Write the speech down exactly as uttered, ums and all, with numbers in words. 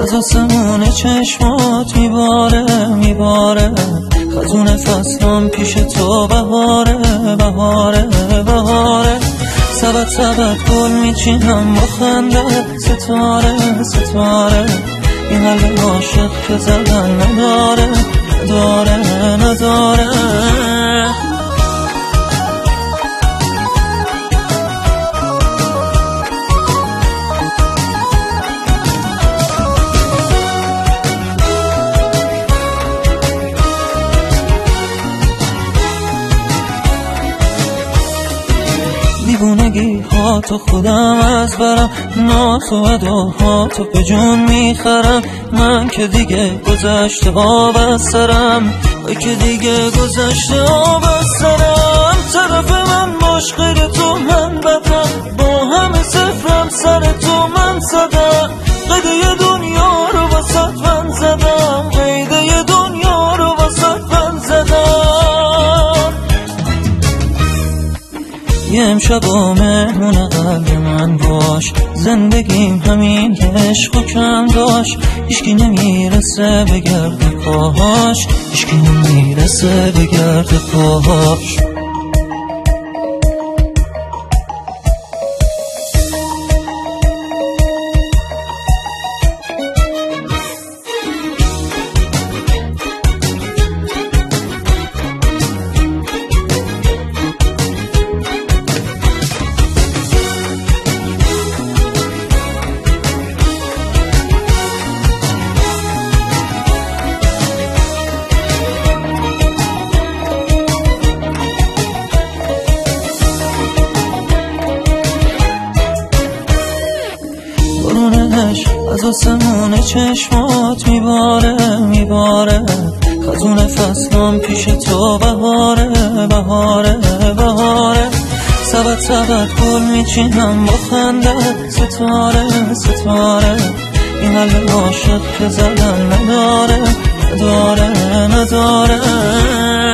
از آسمون چشمات میباره میباره، خزون فصلم پیش تو بهاره بهاره بهاره. سبت سبت گل میچینم با خنده، ستاره ستاره، این قلب عاشق که زدن نداره نداره نداره. دیوونگی ها تو خودم از برم، ناز و اداها تو به جون میخرم. من که دیگه گذشته آب از سرم، وای که دیگه گذشته آب از سرم. طرف من باش غیر تو من بدم، با همه صفرم سر تو من زدم. قیده دنیا رو واسط من زدم، قیده دنیا رو واسط من زدم. یه امشب و مهمون قلب من باش، زندگیم همین عشق و کم داشت. هیچکی نمیرسه به گرد پاهاش، هیچکی نمیرسه به گرد پاهاش. از آسمون چشمات میباره میباره، خزون فصلم پیش تو بهاره بهاره بهاره. سبت سبت گل میچینم با خنده، ستاره ستاره، این قلب عاشق که زدن نداره نداره نداره.